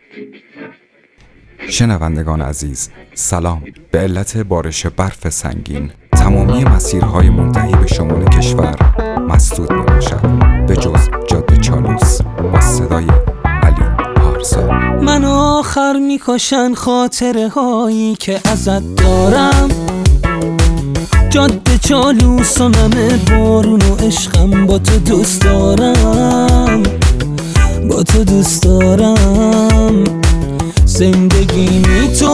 شنوندگان عزیز، سلام. به علت بارش برف سنگین تمامی مسیرهای منتهی به شمال کشور مسدود می باشد به جز جاده چالوس با صدای علی پارسا. من آخر میکشن خاطره هایی که ازت دارم، جاده چالوس و نم بارون و عشقم، با تو دوست دارم، با تو دوست دارم. زندگیمی تو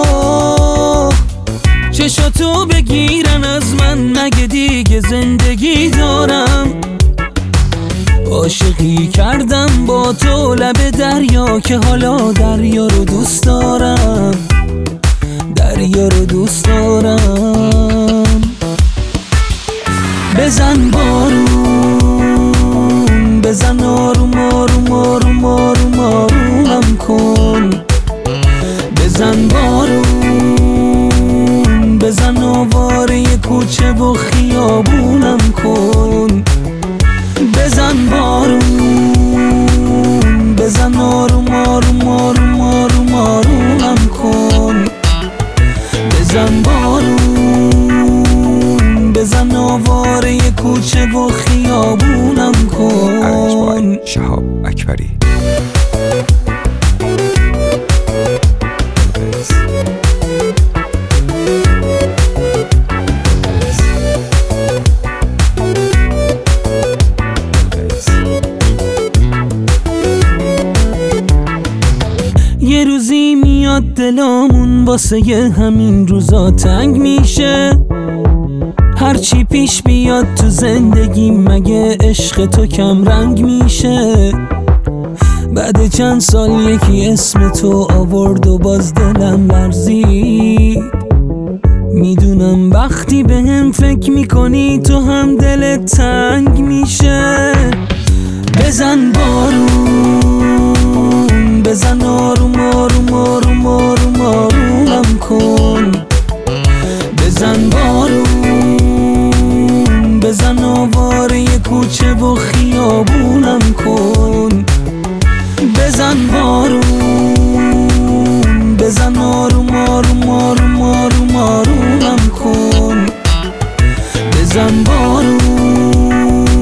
چشاتو بگیرن از من، مگه دیگه زندگی دارم؟ عاشقی کردم با تو لب دریا که حالا دریا رو دوست دارم، دریا رو دوست دارم. بزن بارون، بزن آروم آروم آروم آروم آرومم کن. بزن بارون، بزن آواره کوچه و خیابونم کن. بزن بارون، بزن آروم آروم آروم آروم آرومم کن. بزن بارون، بزن آواره کوچه و خیابونم کن. شهاب اکبری. یه روزی میاد دلامون واسه همین روزا تنگ میشه، هرچی پیش بیاد تو زندگی مگه عشق تو کم رنگ میشه. بعد چند سال یکی اسم تو آورد و باز دلم لرزید. میدونم وقتی به هم فکر میکنی تو هم دلت تنگ میشه. بزن بارون، بزن آروم آروم آروم آروم آرومم کن. بزن بارون، بزن آواره کوچه و خیابونم کن. بزن بارون، بزن آروم آروم آروم آروم آرومم کن. بزن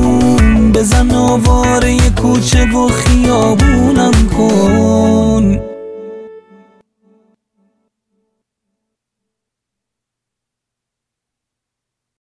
بارون، بزن آواره کوچه و خیابونم کن.